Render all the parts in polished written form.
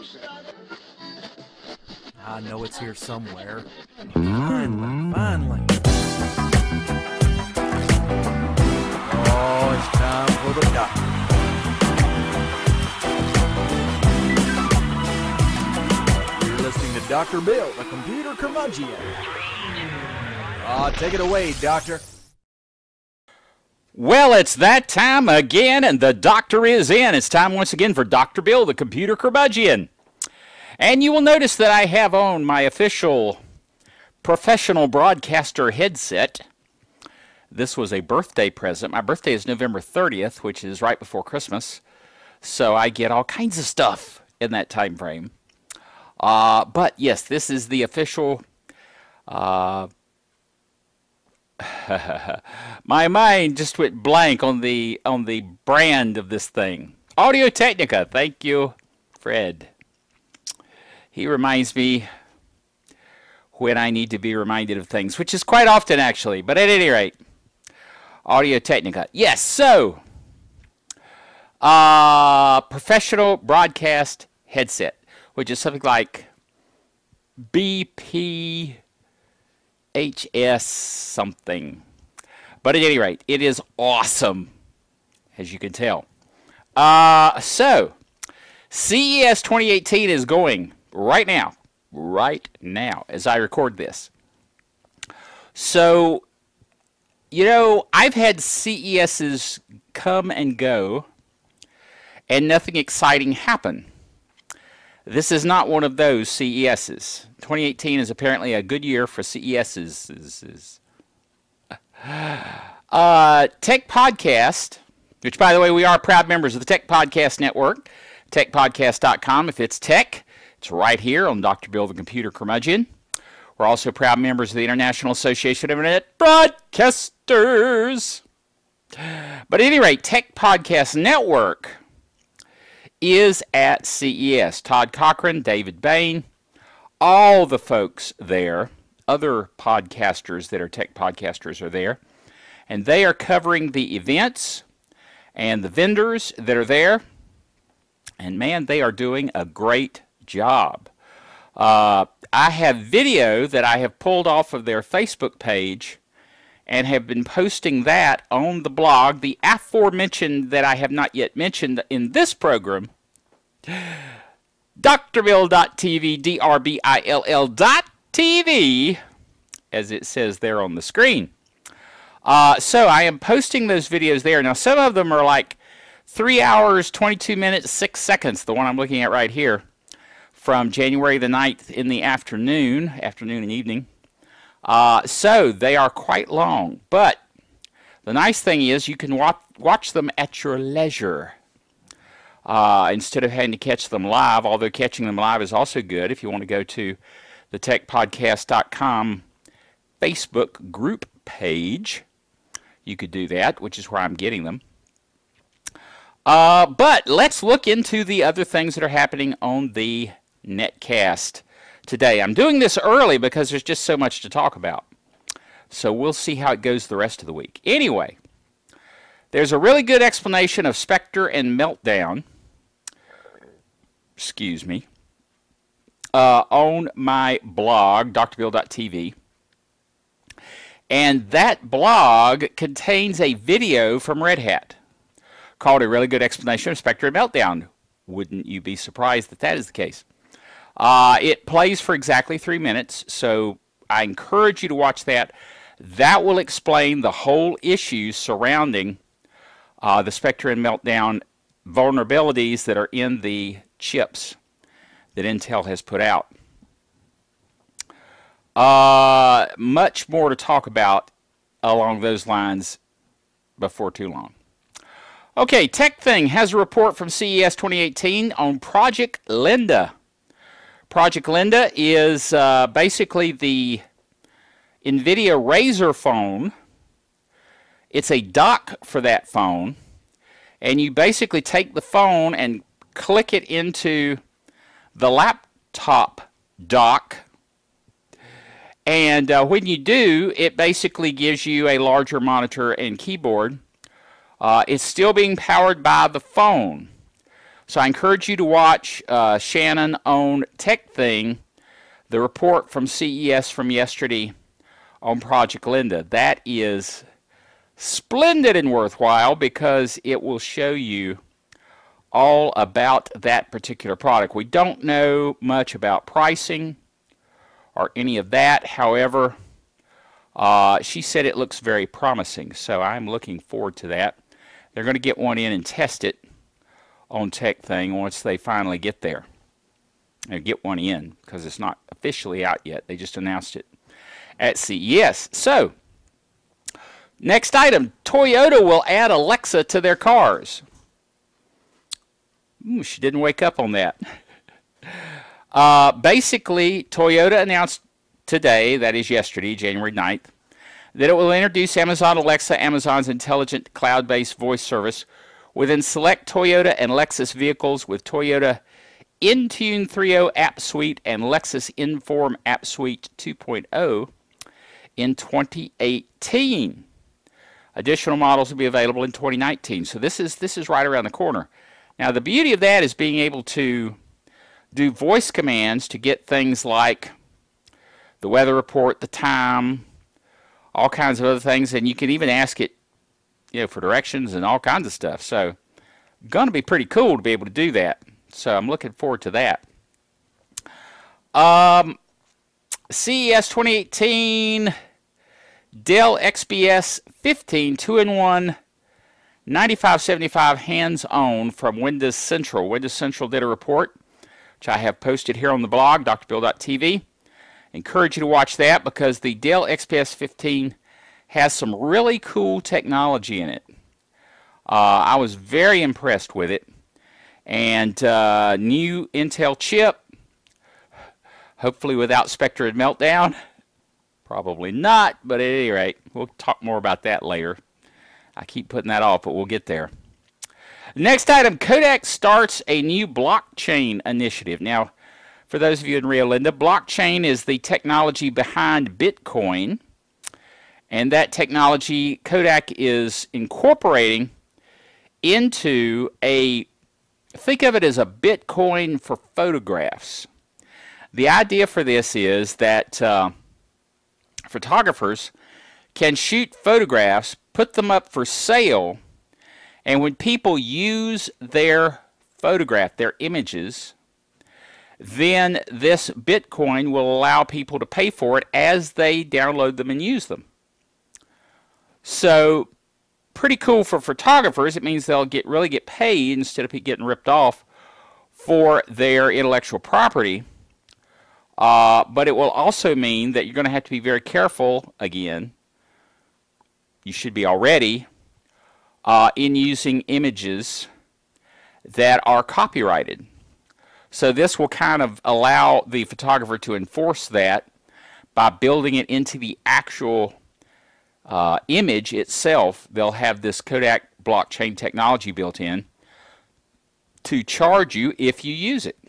I know it's here somewhere. Finally. Oh, it's time for the doctor. You're listening to Dr. Bill, the computer curmudgeon. Take it away, Doctor. Well, it's that time again, and the doctor is in. It's time once again for Dr. Bill, the computer curmudgeon. And you will notice that I have on my official professional broadcaster headset. This was a birthday present. My birthday is November 30th, which is right before Christmas. So I get all kinds of stuff in that time frame. But yes, this is the official... my mind just went blank on the brand of this thing. Audio-Technica. Thank you, Fred. He reminds me when I need to be reminded of things, which is quite often, actually. But at any rate, Audio-Technica. Yes, so, professional broadcast headset, which is something like BPHS something. But at any rate, it is awesome, as you can tell. So, CES 2018 is going right now, as I record this. So, you know, I've had CESs come and go, and nothing exciting happen. This is not one of those CESs. 2018 is apparently a good year for CESs. Tech Podcast, which, by the way, we are proud members of the Tech Podcast Network, techpodcast.com. If it's tech, it's right here on Dr. Bill, the computer curmudgeon. We're also proud members of the International Association of Internet Broadcasters. But at any rate, Tech Podcast Network is at CES. Todd Cochran, David Bain, all the folks there, other podcasters that are tech podcasters are there, and they are covering the events and the vendors that are there, and man, they are doing a great job. I have video that I have pulled off of their Facebook page and have been posting that on the blog. The aforementioned that I have not yet mentioned in this program, drbill.tv, drbill.tv, as it says there on the screen. So I am posting those videos there. Now, some of them are like 3 hours, 22 minutes, 6 seconds, the one I'm looking at right here, from January the 9th in the afternoon and evening. So they are quite long, but the nice thing is you can watch them at your leisure instead of having to catch them live, although catching them live is also good. If you want to go to the techpodcast.com Facebook group page, you could do that, which is where I'm getting them. But let's look into the other things that are happening on the netcast today. I'm doing this early because there's just so much to talk about. So we'll see how it goes the rest of the week. Anyway, there's a really good explanation of Spectre and Meltdown, on my blog, drbill.tv. And that blog contains a video from Red Hat called A Really Good Explanation of Spectre and Meltdown. Wouldn't you be surprised that that is the case? It plays for exactly 3 minutes, so I encourage you to watch that. That will explain the whole issue surrounding the Spectre and Meltdown vulnerabilities that are in the chips that Intel has put out. Much more to talk about along those lines before too long. Okay, TechThing has a report from CES 2018 on Project Linda. Project Linda is basically the NVIDIA Razer phone. It's a dock for that phone, and you basically take the phone and click it into the laptop dock, and when you do, it basically gives you a larger monitor and keyboard. It's still being powered by the phone. So I encourage you to watch Shannon on Tech Thing, the report from CES from yesterday on Project Linda. That is splendid and worthwhile because it will show you all about that particular product. We don't know much about pricing or any of that. However, she said it looks very promising, so I'm looking forward to that. They're going to get one in and test it on Tech Thing once they finally get there. And get one in because it's not officially out yet. They just announced it at CES. So, next item, Toyota will add Alexa to their cars. Ooh, she didn't wake up on that. Basically, Toyota announced today, that is yesterday, January 9th, that it will introduce Amazon Alexa, Amazon's intelligent cloud-based voice service, within select Toyota and Lexus vehicles with Toyota Intune 3.0 App Suite and Lexus Inform App Suite 2.0 in 2018. Additional models will be available in 2019. So this is right around the corner. Now the beauty of that is being able to do voice commands to get things like the weather report, the time, all kinds of other things, and you can even ask it, for directions and all kinds of stuff. So, going to be pretty cool to be able to do that. So, I'm looking forward to that. CES 2018, Dell XPS 15 2-in-1 9575 hands-on from Windows Central. Windows Central did a report, which I have posted here on the blog, drbill.tv. Encourage you to watch that because the Dell XPS 15 has some really cool technology in it. I was very impressed with it. And new Intel chip, hopefully without Spectre and Meltdown. Probably not, but at any rate, we'll talk more about that later. I keep putting that off, but we'll get there. Next item, Kodak starts a new blockchain initiative. Now, for those of you in Rio Linda, blockchain is the technology behind Bitcoin. And that technology, Kodak is incorporating into think of it as a Bitcoin for photographs. The idea for this is that photographers can shoot photographs, put them up for sale, and when people use their photograph, their images, then this Bitcoin will allow people to pay for it as they download them and use them. So, pretty cool for photographers. It means they'll really get paid instead of getting ripped off for their intellectual property. But it will also mean that you're going to have to be very careful, again, you should be already, in using images that are copyrighted. So this will kind of allow the photographer to enforce that by building it into the actual image itself. They'll have this Kodak blockchain technology built in to charge you if you use it.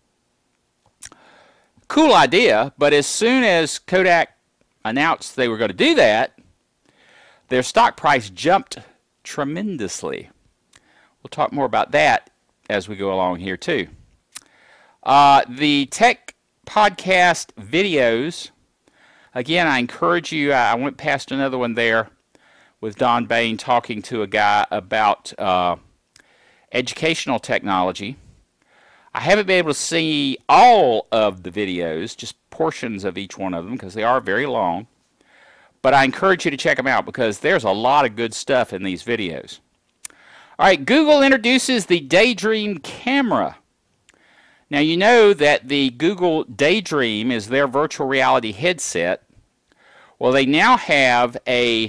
Cool idea, but as soon as Kodak announced they were going to do that, their stock price jumped tremendously. We'll talk more about that as we go along here too. The Tech Podcast videos, again, I encourage you, I went past another one there with Don Bain talking to a guy about educational technology. I haven't been able to see all of the videos, just portions of each one of them, because they are very long. But I encourage you to check them out because there's a lot of good stuff in these videos. All right, Google introduces the Daydream camera. Now, you know that the Google Daydream is their virtual reality headset. Well, they now have a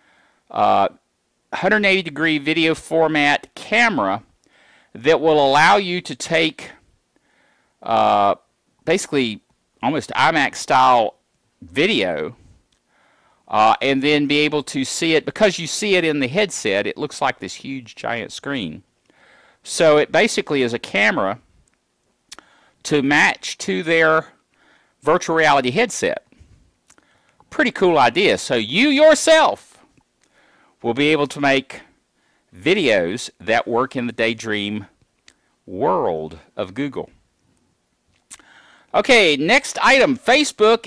180-degree video format camera that will allow you to take basically almost IMAX-style video and then be able to see it. Because you see it in the headset, it looks like this huge, giant screen. So it basically is a camera to match to their virtual reality headset. Pretty cool idea. So you yourself will be able to make videos that work in the Daydream world of Google. Okay, next item. Facebook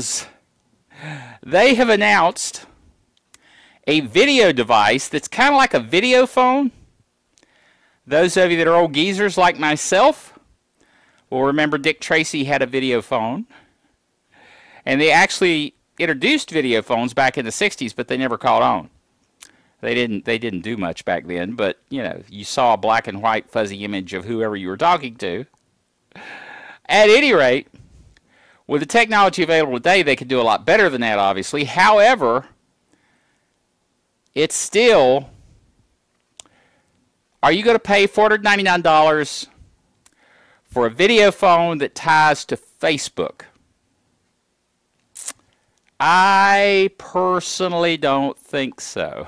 they have announced a video device that's kind of like a video phone. Those of you that are old geezers like myself will remember Dick Tracy had a video phone. And they actually introduced video phones back in the 60s, but they never caught on. They didn't do much back then, but you saw a black and white fuzzy image of whoever you were talking to. At any rate, with the technology available today, they could do a lot better than that, obviously. However, it's still, are you going to pay $499 for a video phone that ties to Facebook? I personally don't think so.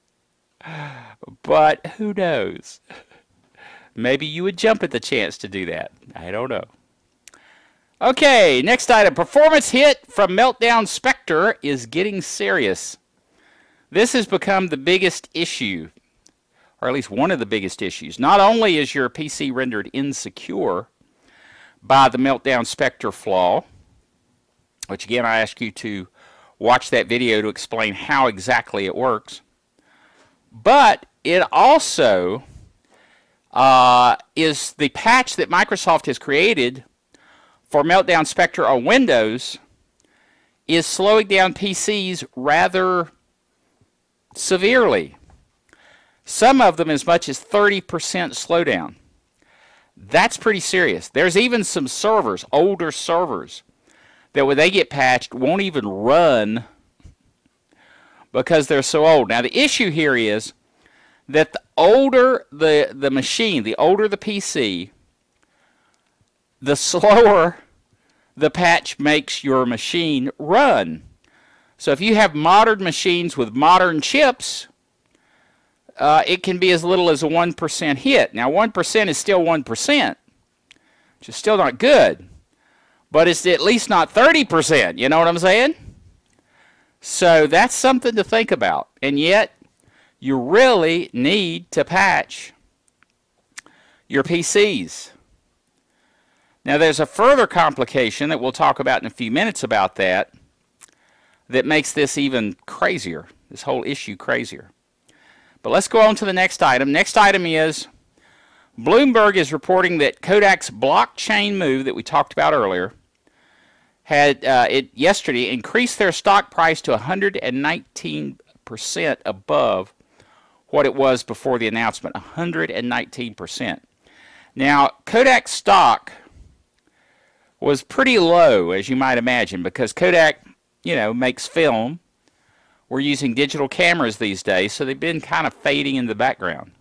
But who knows? Maybe you would jump at the chance to do that. I don't know. Okay, next item. Performance hit from Meltdown Spectre is getting serious. This has become the biggest issue, or at least one of the biggest issues. Not only is your PC rendered insecure by the Meltdown Spectre flaw, which again I ask you to watch that video to explain how exactly it works, but it also is the patch that Microsoft has created for Meltdown Spectre on Windows is slowing down PCs rather severely. Some of them as much as 30% slowdown. That's pretty serious. There's even some servers, older servers, that when they get patched won't even run because they're so old. Now the issue here is that the older the machine, the older the PC, the slower the patch makes your machine run. So if you have modern machines with modern chips, it can be as little as a 1% hit. Now 1% is still 1%, which is still not good, but it's at least not 30%, you know what I'm saying? So that's something to think about. And yet, you really need to patch your PCs. Now there's a further complication that we'll talk about in a few minutes about that makes this even crazier, this whole issue crazier. But let's go on to the next item. Next item is Bloomberg is reporting that Kodak's blockchain move that we talked about earlier had yesterday increased their stock price to 119% above what it was before the announcement. 119%. Now, Kodak stock was pretty low, as you might imagine, because Kodak, makes film. We're using digital cameras these days, so they've been kind of fading in the background.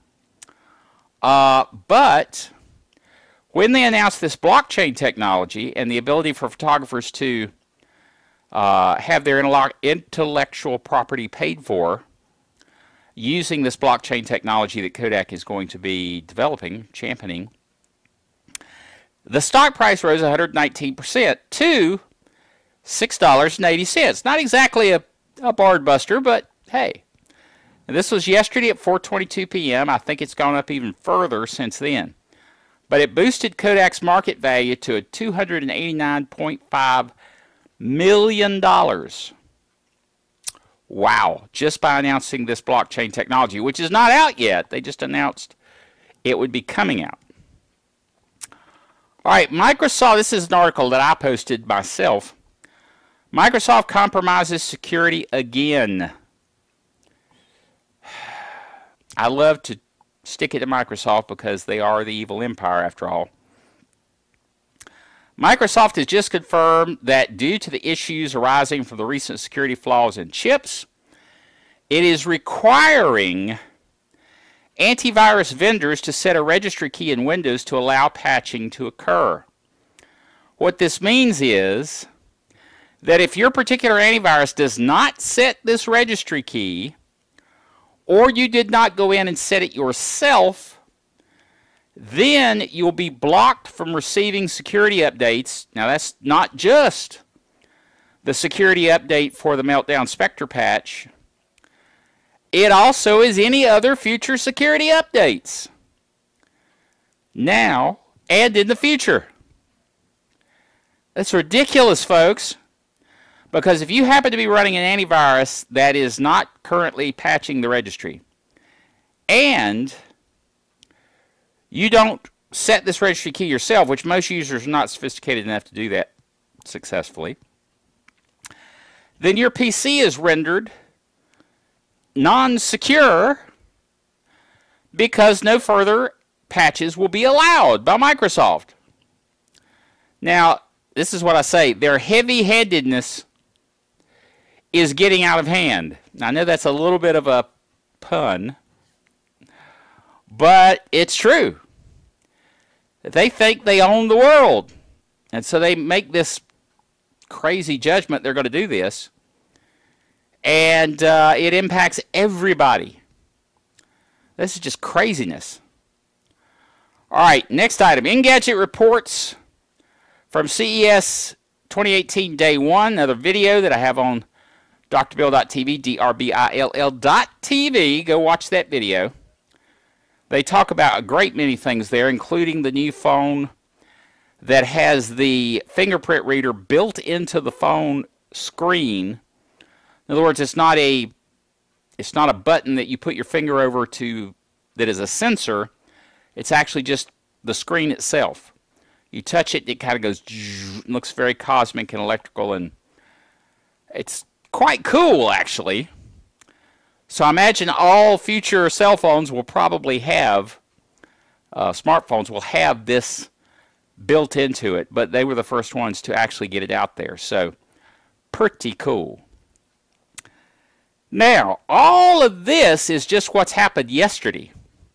But when they announced this blockchain technology and the ability for photographers to have their intellectual property paid for using this blockchain technology that Kodak is going to be developing, championing, the stock price rose 119% to $6.80. Not exactly a barred buster, but hey. And this was yesterday at 4:22 p.m. I think it's gone up even further since then. But it boosted Kodak's market value to a $289.5 million. Wow, just by announcing this blockchain technology, which is not out yet. They just announced it would be coming out. All right, Microsoft, this is an article that I posted myself. Microsoft compromises security again. I love to stick it to Microsoft because they are the evil empire after all. Microsoft has just confirmed that due to the issues arising from the recent security flaws in chips, it is requiring antivirus vendors to set a registry key in Windows to allow patching to occur. What this means is that if your particular antivirus does not set this registry key, or you did not go in and set it yourself, then you'll be blocked from receiving security updates. Now that's not just the security update for the Meltdown Spectre patch. It also is any other future security updates. now and in the future. That's ridiculous, folks. Because if you happen to be running an antivirus that is not currently patching the registry, and you don't set this registry key yourself, which most users are not sophisticated enough to do that successfully, then your PC is rendered non-secure because no further patches will be allowed by Microsoft. Now, this is what I say. Their heavy-handedness is getting out of hand. Now, I know that's a little bit of a pun, but it's true. They think they own the world, and so they make this crazy judgment they're going to do this, and it impacts everybody. This is just craziness. All right, next item. Engadget reports from CES 2018 Day 1, another video that I have on drbill.tv, drbill.tv. Go watch that video. They talk about a great many things there, including the new phone that has the fingerprint reader built into the phone screen. In other words, it's not a button that you put your finger over to that is a sensor. It's actually just the screen itself. You touch it, it kind of goes, looks very cosmic and electrical, and it's quite cool, actually. So I imagine all future cell phones will probably have, smartphones will have this built into it, but they were the first ones to actually get it out there. So pretty cool. Now, all of this is just what's happened yesterday.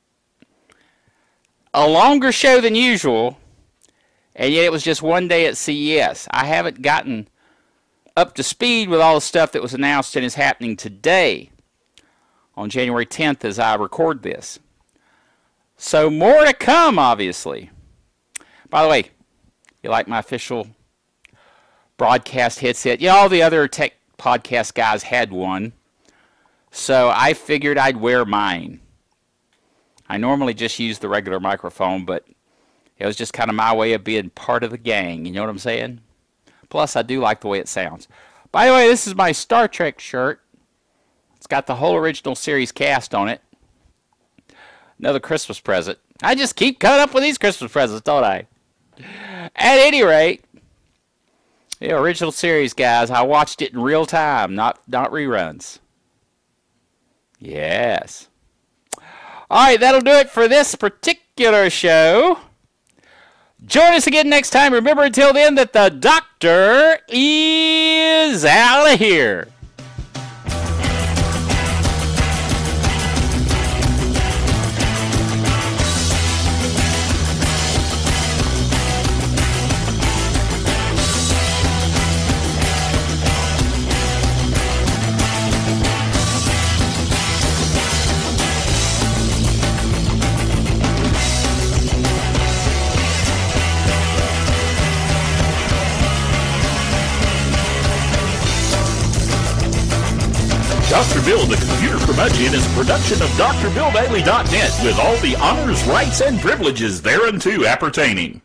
A longer show than usual, and yet it was just one day at CES. I haven't gotten up to speed with all the stuff that was announced and is happening today on January 10th as I record this. So more to come, obviously. By the way, you like my official broadcast headset? You know, all the other tech podcast guys had one, so I figured I'd wear mine. I normally just use the regular microphone, but it was just kind of my way of being part of the gang. You know what I'm saying? Plus, I do like the way it sounds. By the way, this is my Star Trek shirt. It's got the whole original series cast on it. Another Christmas present. I just keep coming up with these Christmas presents, don't I? At any rate, the original series, guys, I watched it in real time, not reruns. Yes. All right, that'll do it for this particular show. Join us again next time. Remember, until then, that the doctor is out of here. Dr. Bill, the Computer Curmudgeon, is a production of DrBillDaily.net with all the honors, rights, and privileges thereunto appertaining.